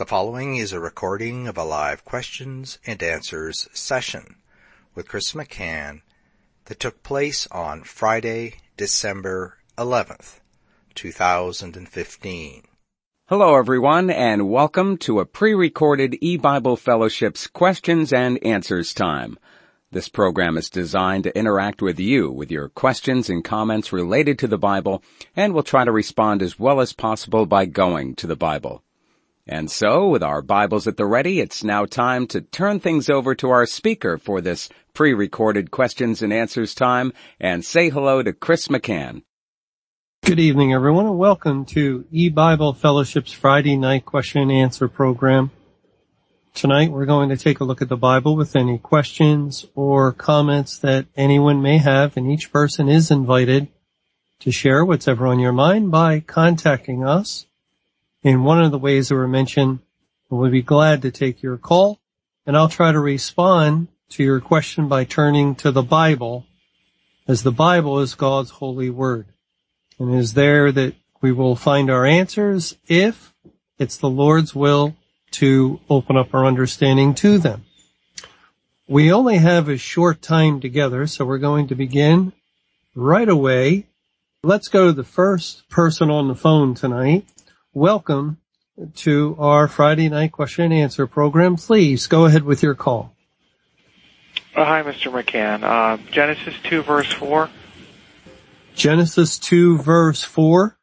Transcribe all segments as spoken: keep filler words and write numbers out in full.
The following is a recording of a live questions and answers session with Chris McCann that took place on Friday, December eleventh, two thousand fifteen. Hello, everyone, and welcome to a pre-recorded E-Bible Fellowship's Questions and Answers time. This program is designed to interact with you with your questions and comments related to the Bible, and we'll try to respond as well as possible by going to the Bible. And so, with our Bibles at the ready, it's now time to turn things over to our speaker for this pre-recorded questions and answers time, and say hello to Chris McCann. Good evening, everyone, and welcome to E-Bible Fellowship's Friday night question and answer program. Tonight, we're going to take a look at the Bible with any questions or comments that anyone may have, and each person is invited to share what's ever on your mind by contacting us. In one of the ways that were mentioned, we'll be glad to take your call, and I'll try to respond to your question by turning to the Bible, as the Bible is God's holy word. And it is there that we will find our answers if it's the Lord's will to open up our understanding to them. We only have a short time together, so we're going to begin right away. Let's go to the first person on the phone tonight. Welcome to our Friday night question and answer program. Please go ahead with your call. Uh, hi, Mister McCann. Uh, Genesis two, verse four. Genesis two, verse four?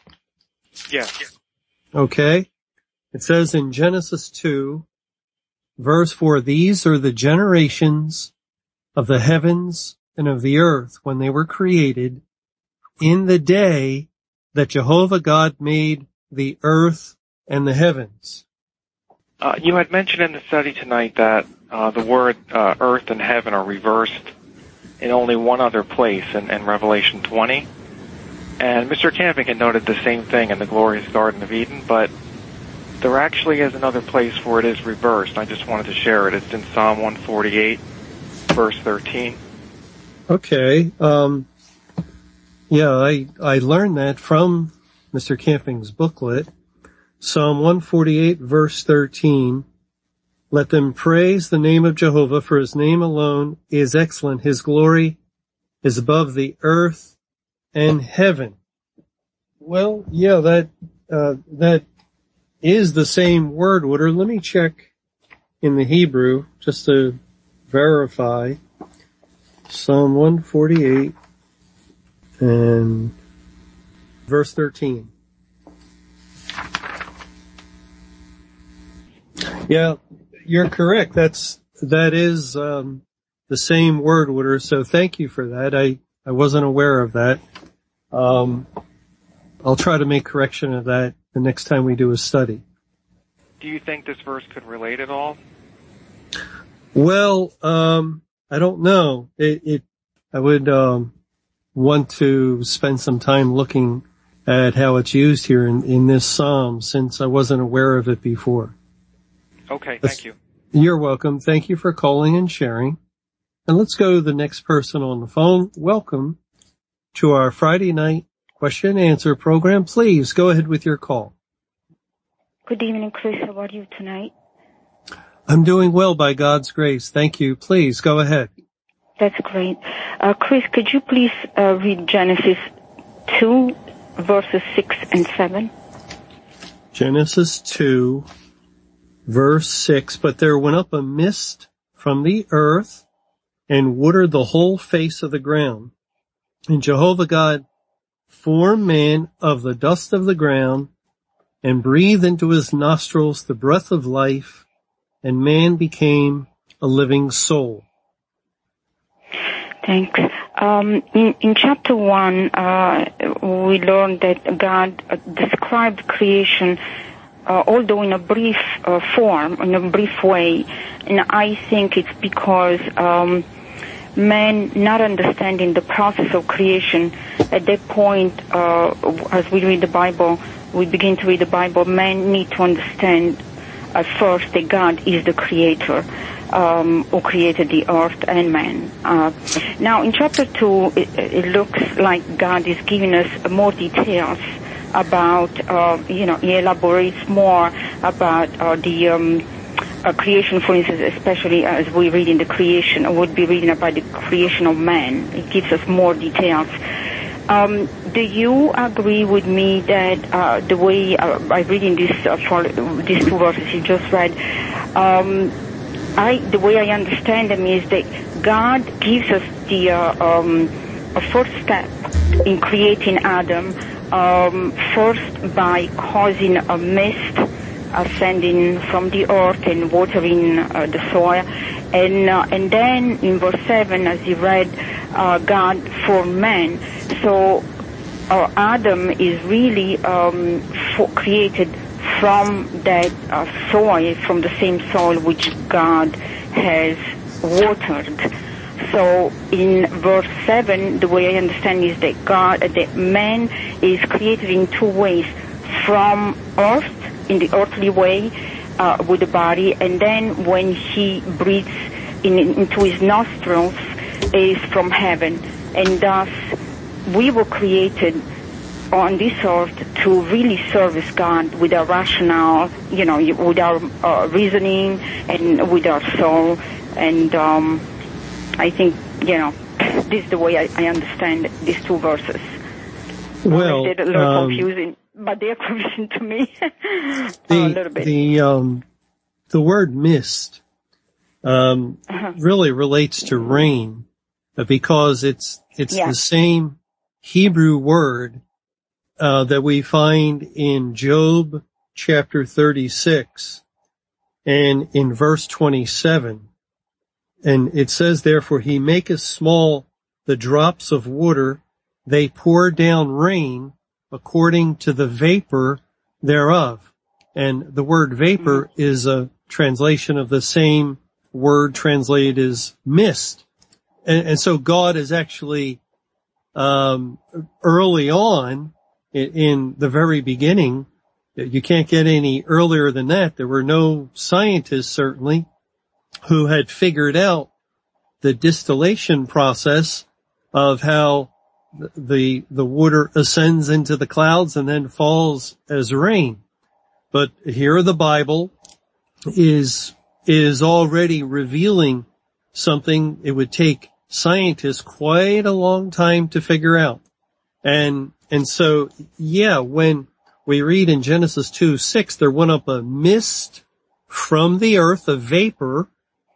Yes. Okay. It says in Genesis two, verse four, these are the generations of the heavens and of the earth when they were created in the day that Jehovah God made the earth and the heavens. Uh, you had mentioned in the study tonight that uh, the word uh, earth and heaven are reversed in only one other place in, in Revelation twenty. And Mister Camping had noted the same thing in the glorious Garden of Eden, but there actually is another place where it is reversed. I just wanted to share it. It's in Psalm one forty-eight, verse thirteen. Okay. Um, yeah, I, I learned that from Mister Camping's booklet. Psalm one forty-eight, verse thirteen. Let them praise the name of Jehovah, for his name alone is excellent. His glory is above the earth and heaven. Well, yeah, that, uh, that is the same word, Wooder. Let me check in the Hebrew just to verify. Psalm one forty-eight and verse thirteen. Yeah, you're correct. That's, that is, um, the same word, Wooder. So thank you for that. I, I wasn't aware of that. Um, I'll try to make correction of that the next time we do a study. Do you think this verse could relate at all? Well, um, I don't know. It, it, I would, um, want to spend some time looking at how it's used here in, in this psalm, since I wasn't aware of it before. Okay, thank you. You're welcome. Thank you for calling and sharing. And let's go to the next person on the phone. Welcome to our Friday night question and answer program. Please go ahead with your call. Good evening, Chris. How are you tonight? I'm doing well by God's grace. Thank you. Please go ahead. That's great. Uh, Chris, could you please uh, read Genesis two, verses six and seven? Genesis two, verse six. But there went up a mist from the earth and watered the whole face of the ground. And Jehovah God formed man of the dust of the ground and breathed into his nostrils the breath of life, and man became a living soul. Thanks. Um, in, in chapter one, uh, we learned that God uh, described creation, uh, although in a brief uh, form, in a brief way, and I think it's because um, man not understanding the process of creation. At that point, uh, as we read the Bible, we begin to read the Bible, man need to understand at first that God is the creator, um, who created the earth and man. Uh, now in chapter two, it, it looks like God is giving us more details about, uh, you know, he elaborates more about uh, the um, uh, creation, for instance, especially as we read in the creation, or would be reading about the creation of man. It gives us more details. Um, do you agree with me that uh, the way uh, I read in this, uh, for these two verses you just read, um, I, the way I understand them is that God gives us the uh, um, a first step in creating Adam, um, first by causing a mist ascending from the earth and watering uh, the soil, and uh, and then in verse seven, as you read, uh, God formed man. So uh, Adam is really um, for, created from that uh, soil, from the same soil which God has watered. So in verse seven, the way I understand is that God, that man is created in two ways: from earth, in the earthly way, uh, with the body, and then when he breathes in, into his nostrils, is from heaven. And thus, we were created on this earth to really service God with our rationale, you know, with our uh, reasoning and with our soul. And um, I think, you know, this is the way I, I understand these two verses. Well, they're a little um, confusing, but they're confusing to me the, a little bit. The, um, the word mist um, uh-huh. really relates to rain, because it's it's yeah. the same Hebrew word uh, that we find in Job chapter thirty-six and in verse twenty-seven. And it says, therefore, he maketh small the drops of water, they pour down rain according to the vapor thereof. And the word vapor mm-hmm. is a translation of the same word translated as mist. And, and so God is actually, um, early on in, in the very beginning, you can't get any earlier than that. There were no scientists, certainly, who had figured out the distillation process of how the, the water ascends into the clouds and then falls as rain. But here the Bible is, is already revealing something it would take scientists quite a long time to figure out. And, and so, yeah, when we read in Genesis two six, there went up a mist from the earth, a vapor,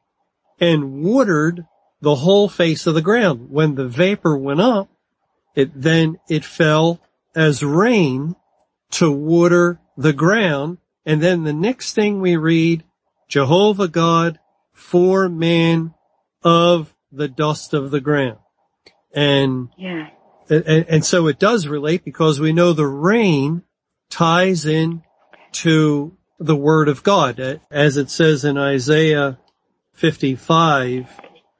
and watered the whole face of the ground. When the vapor went up, it then, it fell as rain to water the ground. And then the next thing we read, Jehovah God formed man of the dust of the ground. And, yeah. and, and so it does relate, because we know the rain ties in to the word of God, as it says in Isaiah fifty-five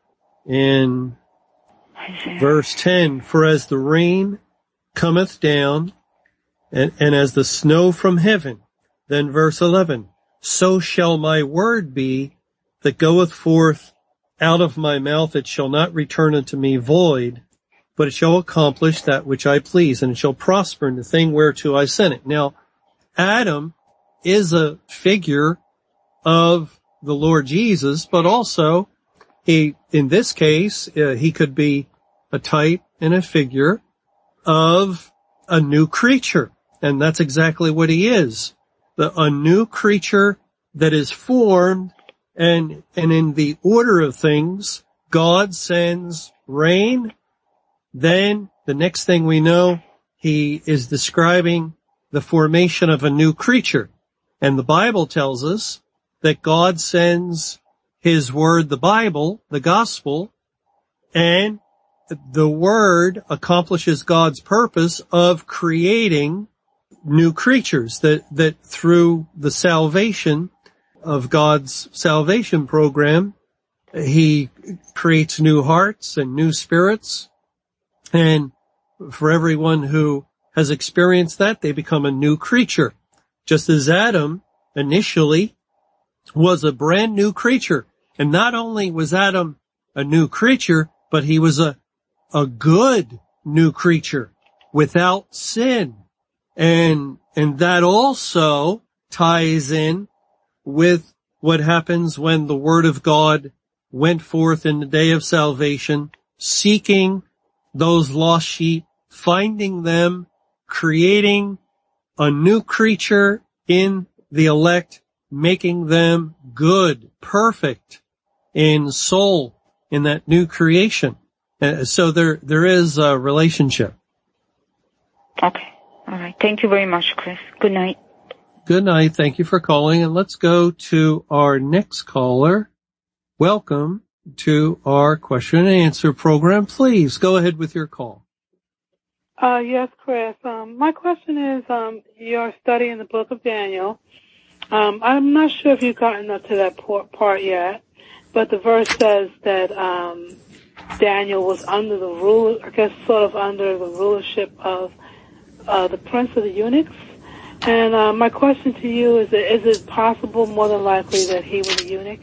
in Isaiah. Verse ten, for as the rain cometh down and, and as the snow from heaven, then verse eleven, so shall my word be that goeth forth out of my mouth. It shall not return unto me void, but it shall accomplish that which I please, and it shall prosper in the thing whereto I sent it. Now, Adam is a figure of the Lord Jesus, but also he, in this case, uh, he could be a type and a figure of a new creature. And that's exactly what he is. The, a new creature that is formed, and, and in the order of things, God sends rain. Then the next thing we know, he is describing the formation of a new creature. And the Bible tells us that God sends his word, the Bible, the gospel, and the word accomplishes God's purpose of creating new creatures, that, that through the salvation of God's salvation program, he creates new hearts and new spirits. And for everyone who has experienced that, they become a new creature. Just as Adam initially was a brand new creature. And not only was Adam a new creature, but he was a, a good new creature without sin. And, and that also ties in with what happens when the word of God went forth in the day of salvation, seeking those lost sheep, finding them, creating a new creature in the elect, making them good, perfect in soul in that new creation. Uh, so there, there is a relationship. Okay. All right. Thank you very much, Chris. Good night. Good night. Thank you for calling. And let's go to our next caller. Welcome to our question and answer program. Please go ahead with your call. Uh, yes, Chris. Um, my question is, um, you're studying the book of Daniel. Um, I'm not sure if you've gotten up to that part yet, but the verse says that, um, Daniel was under the rule, I guess sort of under the rulership of, uh, the prince of the eunuchs. And, uh, my question to you is, is it possible, more than likely, that he was a eunuch?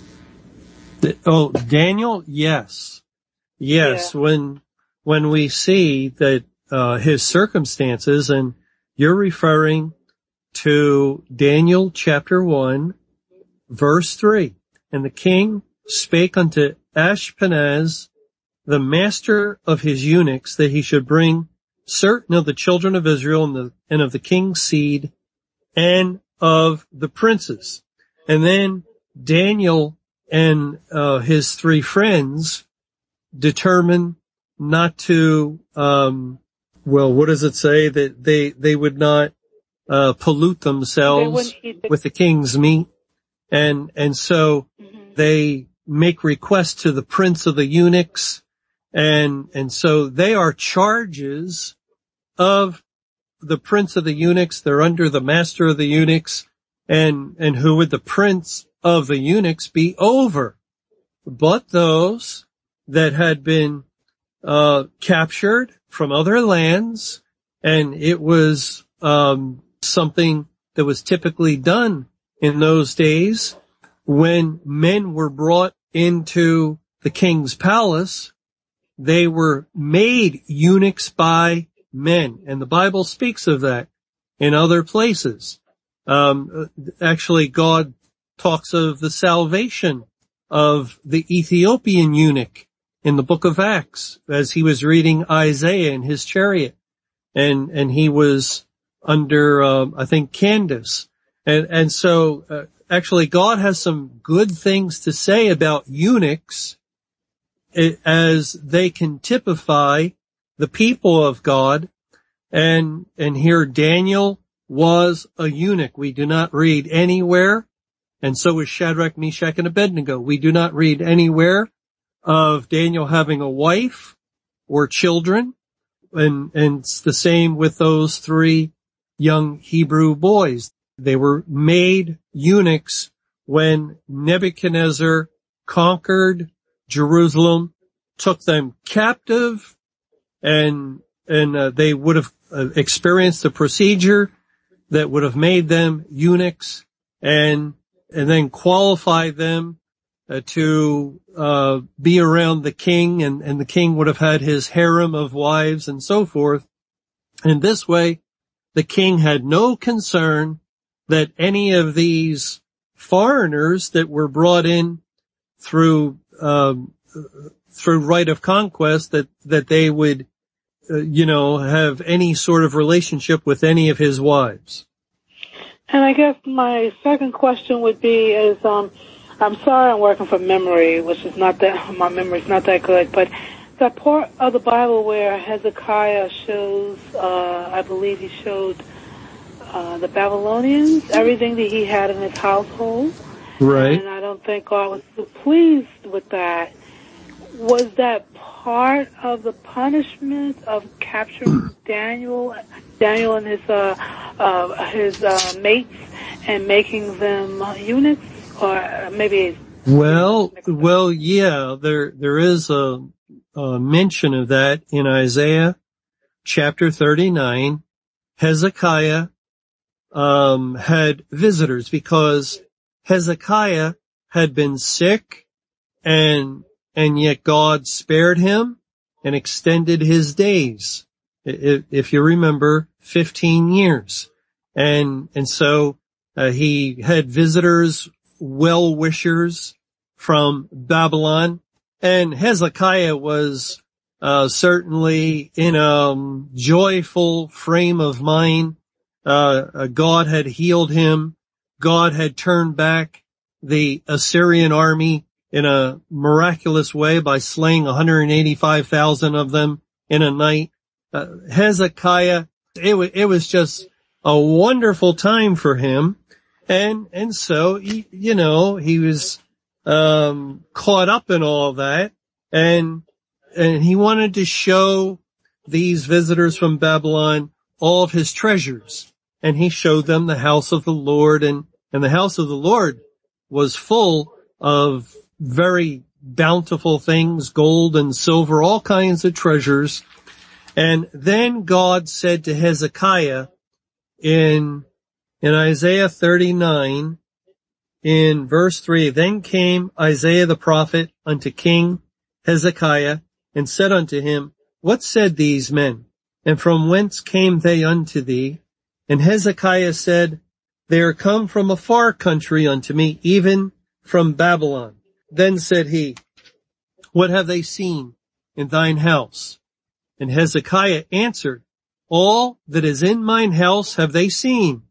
Oh, Daniel? Yes. Yes. Yeah. When, when we see that, uh, his circumstances, and you're referring to Daniel chapter one, verse three. And the king spake unto Ashpenaz, the master of his eunuchs, that he should bring certain of the children of Israel and, the, and of the king's seed and of the princes. And then Daniel and uh, his three friends determined not to, um, well, what does it say? That they, they would not uh, pollute themselves with the king's meat. And, and so mm-hmm. they make request to the prince of the eunuchs. And, and so they are charges of the prince of the eunuchs. They're under the master of the eunuchs. And, and who would the prince of the eunuchs be over? But those that had been, uh, captured from other lands, and it was, um, something that was typically done in those days when men were brought into the king's palace. They were made eunuchs by men, and the Bible speaks of that in other places. Um, actually, God talks of the salvation of the Ethiopian eunuch in the book of Acts as he was reading Isaiah in his chariot, and and he was under, um, I think, Candace, and and so uh, actually, God has some good things to say about eunuchs as they can typify the people of God. And, and here Daniel was a eunuch. We do not read anywhere, and so is Shadrach, Meshach, and Abednego. We do not read anywhere of Daniel having a wife or children. And, and it's the same with those three young Hebrew boys. They were made eunuchs when Nebuchadnezzar conquered Jerusalem, took them captive, and and uh, they would have uh, experienced a procedure that would have made them eunuchs, and and then qualified them uh, to uh be around the king, and and the king would have had his harem of wives and so forth. And this way, the king had no concern that any of these foreigners that were brought in through um through right of conquest, that that they would uh, you know have any sort of relationship with any of his wives. And I guess my second question would be is um I'm sorry I'm working from memory, which is not that my memory's not that good, but that part of the Bible where Hezekiah shows uh I believe he showed uh the Babylonians everything that he had in his household. Right. And I don't think God was so pleased with that. Was that part of the punishment of capturing Daniel, Daniel and his uh, uh, his uh, mates, and making them uh, eunuchs, or maybe? Well, well, yeah. There there is a, a mention of that in Isaiah chapter thirty-nine. Hezekiah um, had visitors because Hezekiah had been sick, and and yet God spared him and extended his days. If you remember, fifteen years. And, and so, uh, he had visitors, well-wishers from Babylon, and Hezekiah was, uh, certainly in a joyful frame of mind. Uh, God had healed him. God had turned back the Assyrian army in a miraculous way by slaying one hundred eighty-five thousand of them in a night. Uh, Hezekiah, it, w- it was just a wonderful time for him. And, and so, he, you know, he was, um, caught up in all that, and, and he wanted to show these visitors from Babylon all of his treasures. And he showed them the house of the Lord, and, and the house of the Lord was full of very bountiful things, gold and silver, all kinds of treasures. And then God said to Hezekiah in, in Isaiah thirty-nine, in verse three, then came Isaiah the prophet unto King Hezekiah, and said unto him, what said these men? And from whence came they unto thee? And Hezekiah said, they are come from a far country unto me, even from Babylon. Then said he, what have they seen in thine house? And Hezekiah answered, all that is in mine house have they seen.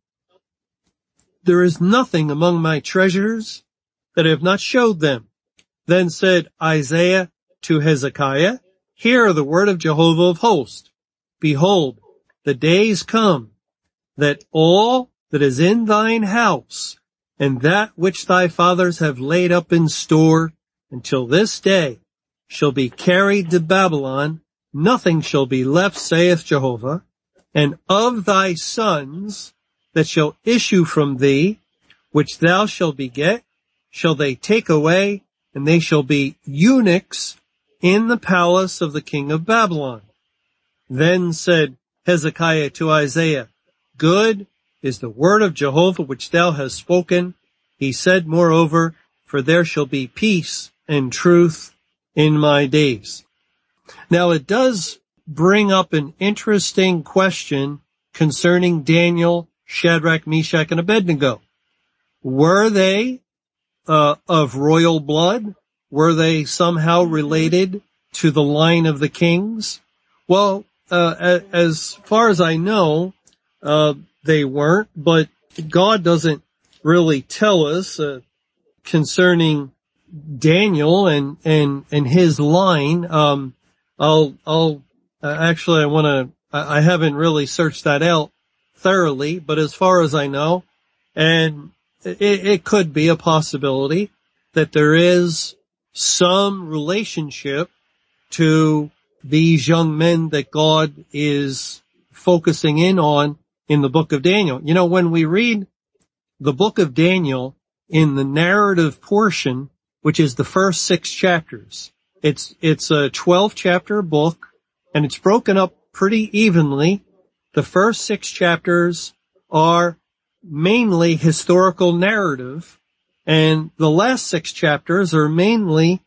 There is nothing among my treasures that I have not showed them. Then said Isaiah to Hezekiah, hear the word of Jehovah of hosts. Behold, the days come that all that is in thine house and that which thy fathers have laid up in store until this day shall be carried to Babylon. Nothing shall be left, saith Jehovah. And of thy sons that shall issue from thee, which thou shalt beget, shall they take away, and they shall be eunuchs in the palace of the king of Babylon. Then said Hezekiah to Isaiah, good is the word of Jehovah which thou hast spoken. He said, moreover, for there shall be peace and truth in my days. Now it does bring up an interesting question concerning Daniel, Shadrach, Meshach, and Abednego. Were they uh, of royal blood? Were they somehow related to the line of the kings? Well, uh, as far as I know, uh, they weren't, but God doesn't really tell us uh, concerning Daniel and, and, and his line. Um, I'll, I'll, uh, actually I want to, I, I haven't really searched that out thoroughly, but as far as I know, and it, it could be a possibility that there is some relationship to these young men that God is focusing in on in the book of Daniel. You know, when we read the book of Daniel in the narrative portion, which is the first six chapters, it's, it's a twelve chapter book, and it's broken up pretty evenly. The first six chapters are mainly historical narrative, and the last six chapters are mainly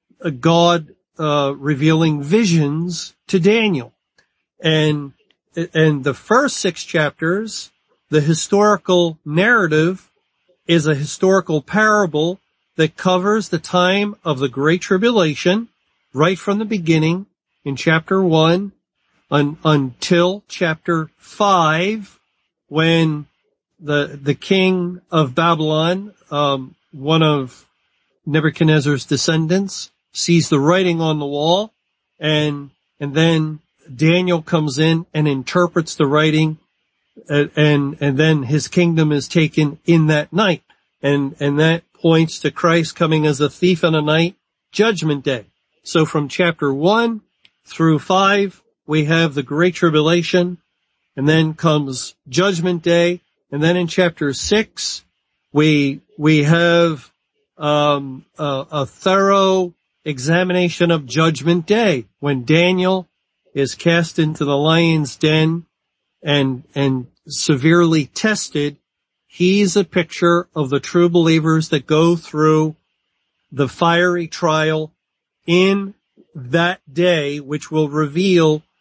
God uh, revealing visions to Daniel. And and the first six chapters, the historical narrative is a historical parable that covers the time of the Great Tribulation, right from the beginning in chapter one un, until chapter five, when the the king of Babylon, um, one of Nebuchadnezzar's descendants, sees the writing on the wall, and and then Daniel comes in and interprets the writing, and and, and then his kingdom is taken in that night, and and that points to Christ coming as a thief in the night, Judgment Day. So from chapter one through five, we have the Great Tribulation, and then comes Judgment Day, and then in chapter six, we we have um, a, a thorough examination of Judgment Day, when Daniel is cast into the lion's den and and severely tested. He's a picture of the true believers that go through the fiery trial in that day, which will reveal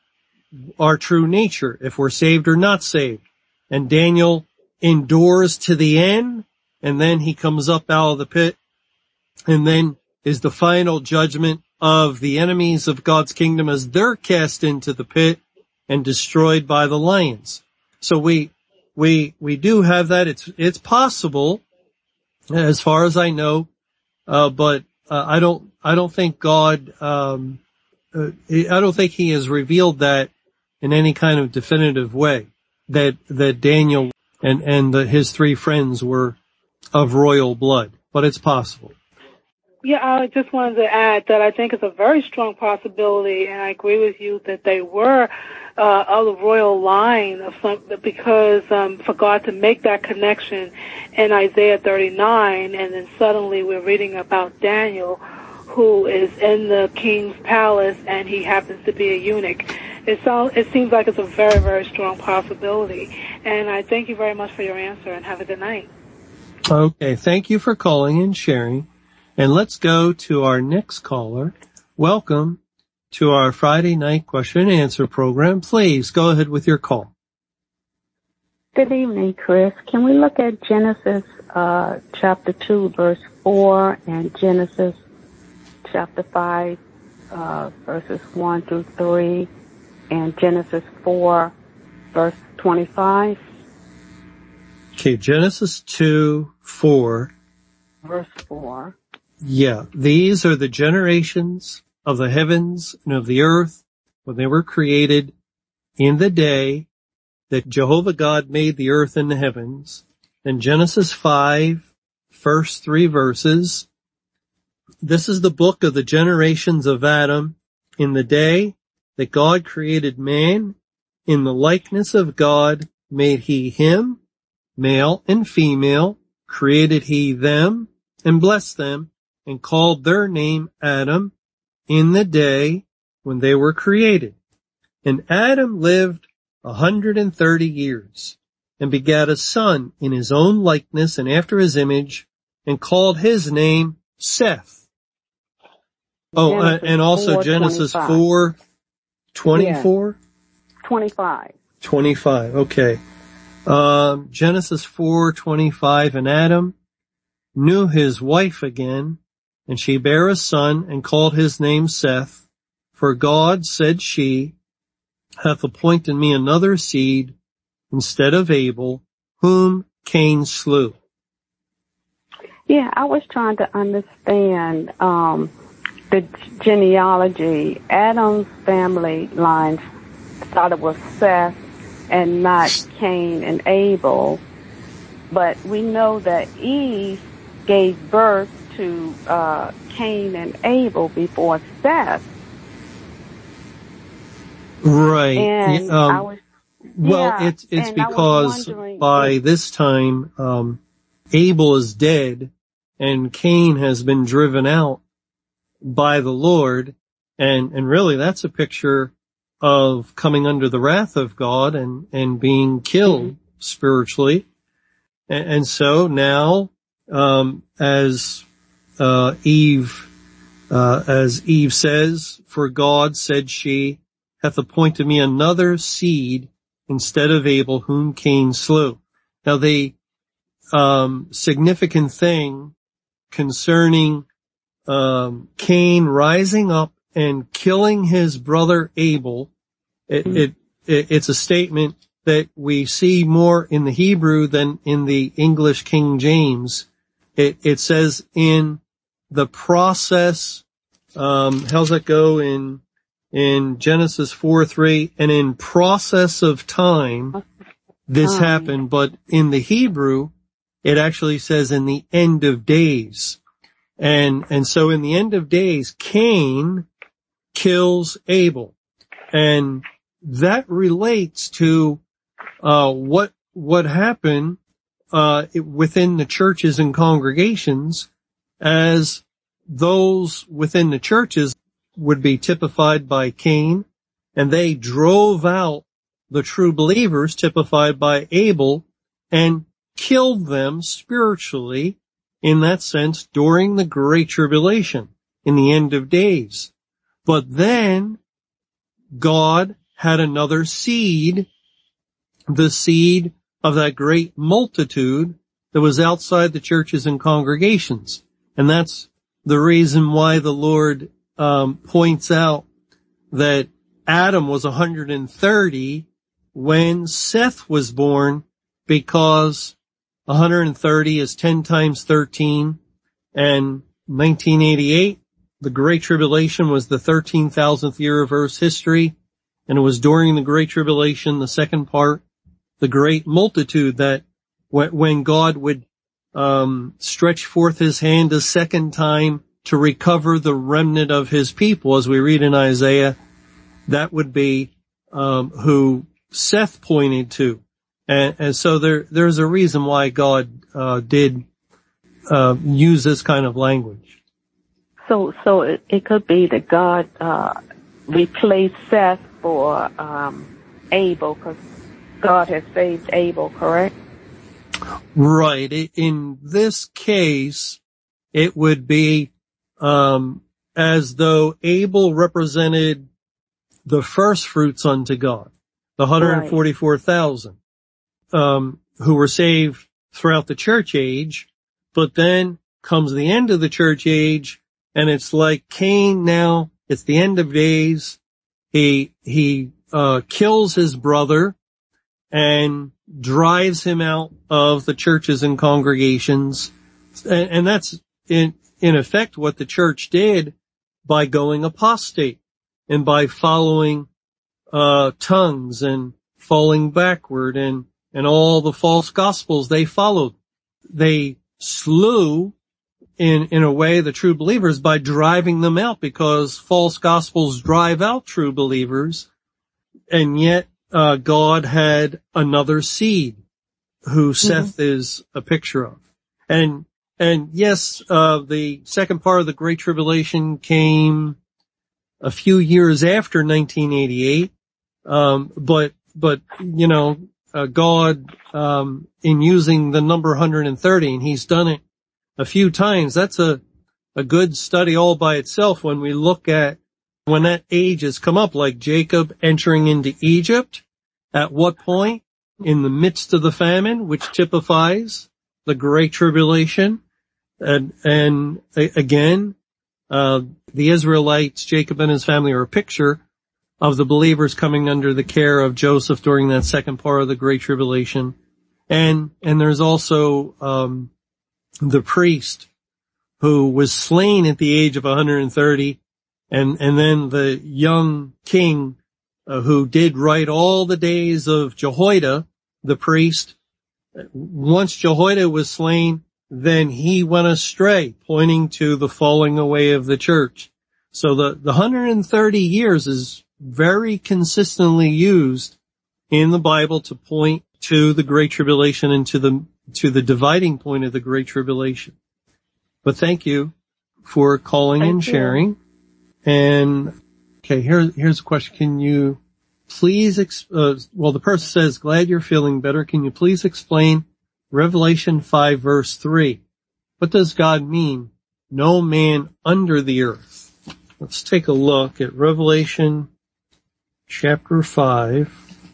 our true nature, if we're saved or not saved. And Daniel endures to the end, and then he comes up out of the pit, and then is the final judgment of the enemies of God's kingdom as they're cast into the pit and destroyed by the lions. So we, we, we do have that. It's, it's possible, as far as I know, uh, but, uh, I don't, I don't think God, um, uh, I don't think he has revealed that in any kind of definitive way, that, that Daniel and, and the, his three friends were of royal blood, but it's possible. Yeah, I just wanted to add that I think it's a very strong possibility, and I agree with you that they were uh, of the royal line of some, because um, for God to make that connection in Isaiah thirty-nine, and then suddenly we're reading about Daniel, who is in the king's palace, and he happens to be a eunuch. It sounds, it seems like it's a very, very strong possibility, and I thank you very much for your answer, and have a good night. Okay, thank you for calling and sharing. And let's go to our next caller. Welcome to our Friday night question and answer program. Please go ahead with your call. Good evening, Chris. Can we look at Genesis uh, chapter two, verse four, and Genesis chapter five, uh, verses one through three, and Genesis four, verse twenty-five? Okay, Genesis two, four. Verse four. Yeah, these are the generations of the heavens and of the earth when they were created in the day that Jehovah God made the earth and the heavens. And Genesis five, first three verses. This is the book of the generations of Adam in the day that God created man. In the likeness of God made he him, male and female, created he them and blessed them, and called their name Adam in the day when they were created. And Adam lived a hundred and thirty years, and begat a son in his own likeness and after his image, and called his name Seth. Oh, uh, and also four, Genesis twenty-five. four, twenty-four? Yeah. twenty-five. twenty-five, okay. Um, Genesis four, twenty-five, and Adam knew his wife again, and she bare a son, and called his name Seth. For God, said she, hath appointed me another seed instead of Abel, whom Cain slew. Yeah, I was trying to understand um the genealogy. Adam's family line started with Seth and not Cain and Abel, but we know that Eve gave birth to uh Cain and Abel before Seth. Right. And um, I was, well, yeah, it's it's because by if, this time um Abel is dead and Cain has been driven out by the Lord, and and really that's a picture of coming under the wrath of God and and being killed mm-hmm. spiritually. And, and so now um as uh Eve uh as Eve says, for God, said she, hath appointed me another seed instead of Abel, whom Cain slew. Now the um significant thing concerning um Cain rising up and killing his brother Abel, it, mm-hmm. it, it it's a statement that we see more in the Hebrew than in the English King James. It, it says in the process, um, how's that go in, in Genesis four three, and in process of time, this um. happened, but in the Hebrew, it actually says in the end of days. And, and so in the end of days, Cain kills Abel. And that relates to, uh, what, what happened, uh, within the churches and congregations, as those within the churches would be typified by Cain, and they drove out the true believers typified by Abel and killed them spiritually in that sense during the Great Tribulation in the end of days. But then God had another seed, the seed of that great multitude that was outside the churches and congregations. And that's the reason why the Lord um, points out that Adam was one hundred thirty when Seth was born, because one hundred thirty is ten times thirteen, and nineteen eighty-eight, the Great Tribulation, was the thirteen thousandth year of Earth's history, and it was during the Great Tribulation, the second part, the great multitude, that when God would um stretch forth his hand a second time to recover the remnant of his people, as we read in Isaiah, that would be um who Seth pointed to. And, and so there there's a reason why God uh did uh use this kind of language. So so it, it could be that God uh replaced Seth for um Abel, because God has saved Abel, correct? Right. In this case, it would be um as though Abel represented the first fruits unto God, the one hundred forty-four thousand, um, who were saved throughout the church age. But then comes the end of the church age, and it's like Cain now. It's the end of days. He, he, uh, kills his brother and drives him out of the churches and congregations. And, and that's in, in effect what the church did by going apostate and by following, uh, tongues and falling backward and, and all the false gospels they followed. They slew in, in a way the true believers by driving them out, because false gospels drive out true believers. And yet, uh, God had another seed who mm-hmm. Seth is a picture of. And, and yes, uh, the second part of the Great Tribulation came a few years after nineteen eighty-eight. Um, but, but, you know, uh, God, um, in using the number one hundred thirty, and he's done it a few times, that's a, a good study all by itself when we look at when that age has come up, like Jacob entering into Egypt. At what point? In the midst of the famine, which typifies the Great Tribulation. And, and again, uh, the Israelites, Jacob and his family, are a picture of the believers coming under the care of Joseph during that second part of the Great Tribulation. And, and there's also, um, the priest who was slain at the age of one hundred thirty, and, and then the young king, uh, who did right all the days of Jehoiada, the priest. Once Jehoiada was slain, then he went astray, pointing to the falling away of the church. So the, the one hundred thirty years is very consistently used in the Bible to point to the Great Tribulation and to the, to the dividing point of the Great Tribulation. But thank you for calling thank and sharing. You. And, okay, here, here's a question. Can you please, exp- uh, well, the person says, glad you're feeling better. Can you please explain Revelation five verse three? What does God mean? No man under the earth. Let's take a look at Revelation chapter five.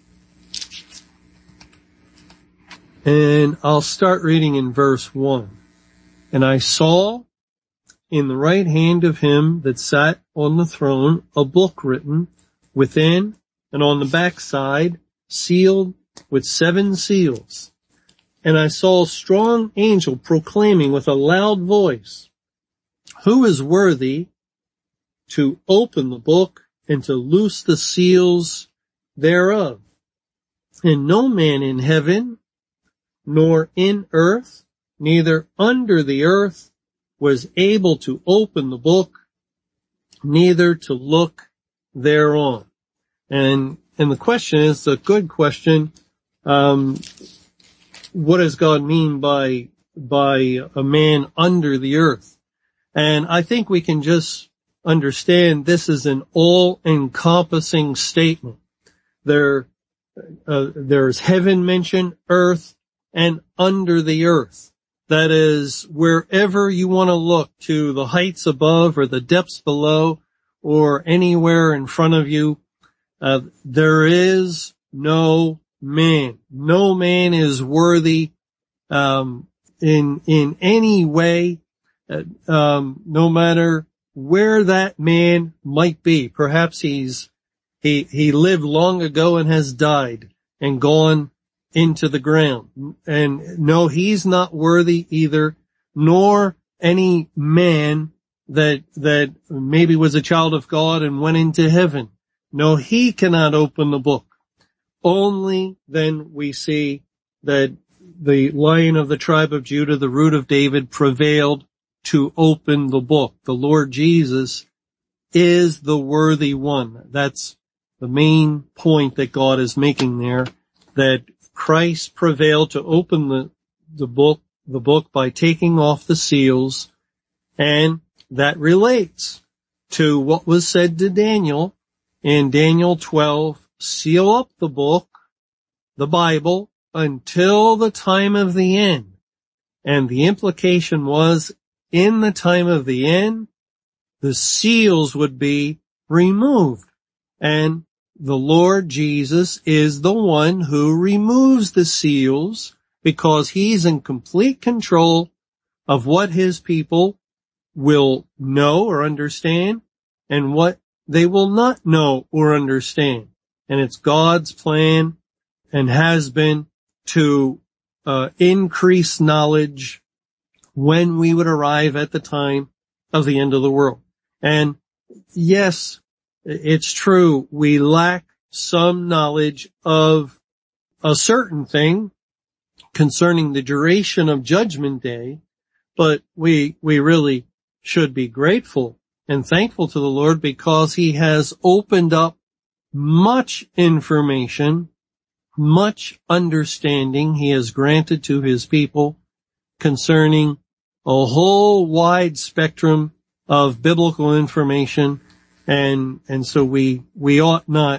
And I'll start reading in verse one. And I saw in the right hand of him that sat on the throne a book written within and on the backside, sealed with seven seals. And I saw a strong angel proclaiming with a loud voice, who is worthy to open the book and to loose the seals thereof? And no man in heaven, nor in earth, neither under the earth, was able to open the book, neither to look thereon. And, and the question is a good question. Um, what does God mean by, by a man under the earth? And I think we can just understand this is an all-encompassing statement. There, uh, there's heaven mentioned, earth, and under the earth. That is, wherever you want to look, to the heights above or the depths below or anywhere in front of you, Uh, there is no man. No man is worthy, um, in, in any way, uh, um, no matter where that man might be. Perhaps he's, he, he lived long ago and has died and gone into the ground. And no, he's not worthy either, nor any man that, that maybe was a child of God and went into heaven. No, he cannot open the book. Only then we see that the Lion of the tribe of Judah, the Root of David, prevailed to open the book. The Lord Jesus is the worthy one. That's the main point that God is making there, that Christ prevailed to open the, the book, the book by taking off the seals, and that relates to what was said to Daniel in Daniel twelve, seal up the book, the Bible, until the time of the end. And the implication was, in the time of the end, the seals would be removed. And the Lord Jesus is the one who removes the seals, because he's in complete control of what his people will know or understand and what they will not know or understand. And it's God's plan, and has been, to uh, increase knowledge when we would arrive at the time of the end of the world. And yes, it's true, we lack some knowledge of a certain thing concerning the duration of Judgment Day, but we, we really should be grateful and thankful to the Lord, because he has opened up much information, much understanding he has granted to his people concerning a whole wide spectrum of biblical information. And, and so we, we ought not,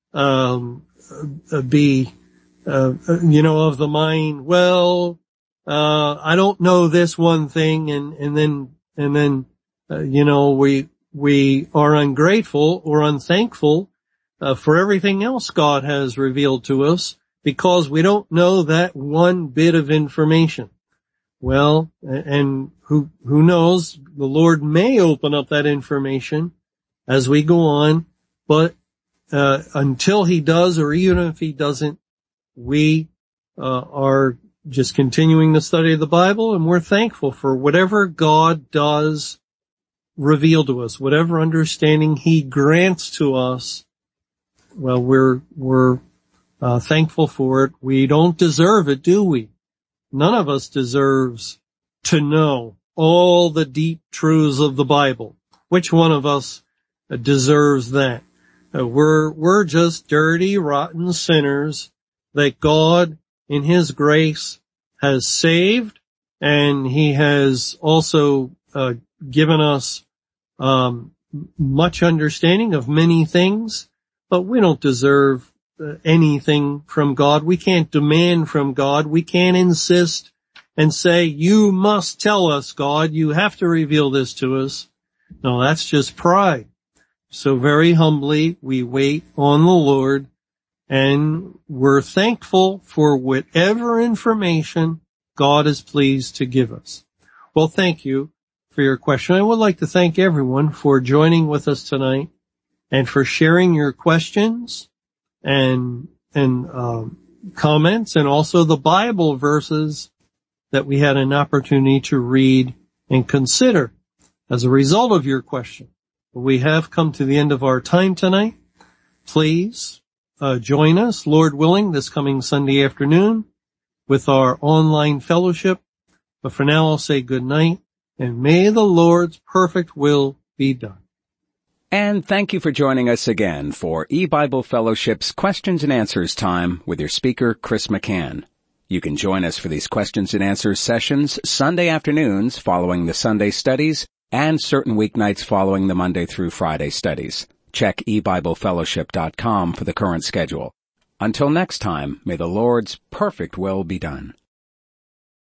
um, be, uh, you know, of the mind, well, uh, I don't know this one thing, and, and then, and then, uh, you know, we, we are ungrateful or unthankful, uh, for everything else God has revealed to us, because we don't know that one bit of information. Well, and who, who knows, the Lord may open up that information as we go on, but, uh, until he does, or even if he doesn't, we, uh, are just continuing the study of the Bible, and we're thankful for whatever God does reveal to us, whatever understanding he grants to us. Well, we're, we're, uh, thankful for it. We don't deserve it, do we? None of us deserves to know all the deep truths of the Bible. Which one of us deserves that? Uh, we're, we're just dirty, rotten sinners that God, in his grace, has saved, and he has also, uh, given us, um, much understanding of many things, but we don't deserve uh, anything from God. We can't demand from God. We can't insist and say, you must tell us, God, you have to reveal this to us. No, that's just pride. So very humbly, we wait on the Lord, and we're thankful for whatever information God is pleased to give us. Well, thank you for your question. I would like to thank everyone for joining with us tonight and for sharing your questions and, and, um, comments, and also the Bible verses that we had an opportunity to read and consider as a result of your question. We have come to the end of our time tonight. Please, uh, join us, Lord willing, this coming Sunday afternoon with our online fellowship. But for now, I'll say good night, and may the Lord's perfect will be done. And thank you for joining us again for E-Bible Fellowship's Questions and Answers time with your speaker, Chris McCann. You can join us for these questions and answers sessions Sunday afternoons following the Sunday studies, and certain weeknights following the Monday through Friday studies. Check e bible fellowship dot com for the current schedule. Until next time, may the Lord's perfect will be done.